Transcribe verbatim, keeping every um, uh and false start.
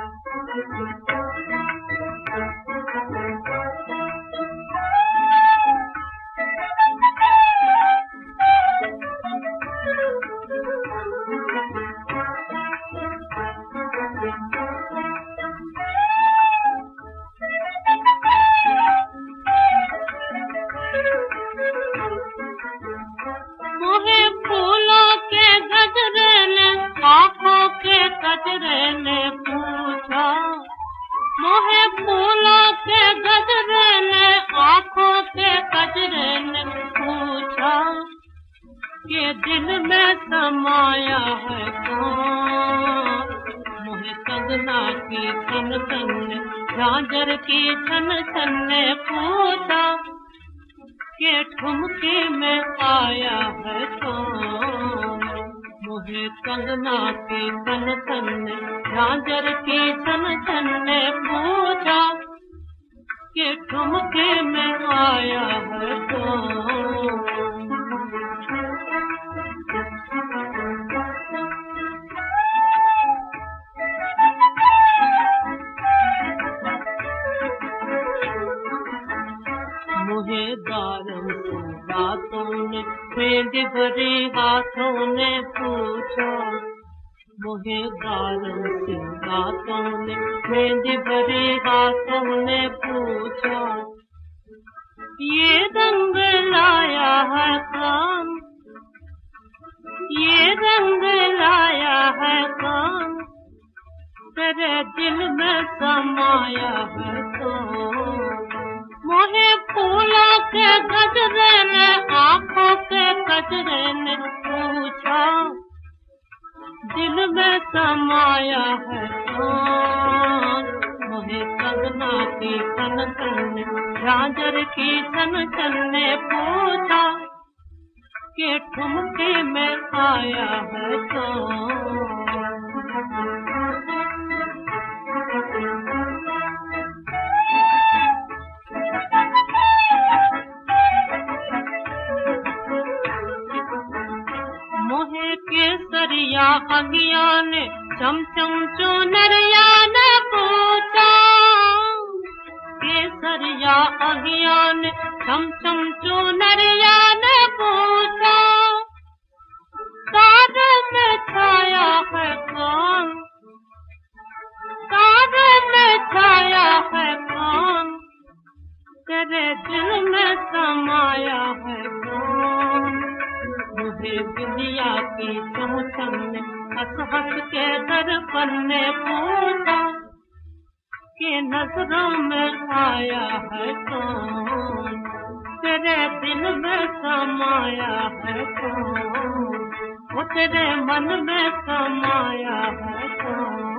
मोहे फूलों के गजरे ने आँखों के कजरे ने पूछा कि दिल में समाया है कौन। मोहे कंगना की छन छन ने झांझर की छन छन ने पूछा कि ठुमके में आया है कौन। मोहे कंगना की छन छन ने झांझर की छन छन ने पूछा कि ठुमके में आया है कौन। मुहे दारम रातों ने मेहंदी भरे हाथों ने पूछा। मुहे दारम से रातों ने मेहंदी भरे हाथों ने पूछा ये रंग लाया है कौन। ये रंग लाया है कौन। तेरे दिल में समाया है कौन। मोहे फूलों के गजरे ने आँखों के कजरे ने पूछा दिल में समाया है कौन। मोहे कंगना की छन छन ने झांझर की छन छन ने पूछा कि ठुमके में आया है कौन। मोहे केसरिया अगिया ने चमचम चुनरिया ने पूछा। केसरिया अगिया ने चमचम चुनरिया ने पूछा तारे में छाया है कौन। तारे में छाया है कौन। तेरे दिल में समाया है कौन। मुझे दुनिया की चमचम ने हंस हंस के दर्पण ने पूछा कि नजरों में आया है कौन। तेरे दिल में समाया है कौन। वो तेरे मन में समाया है कौन।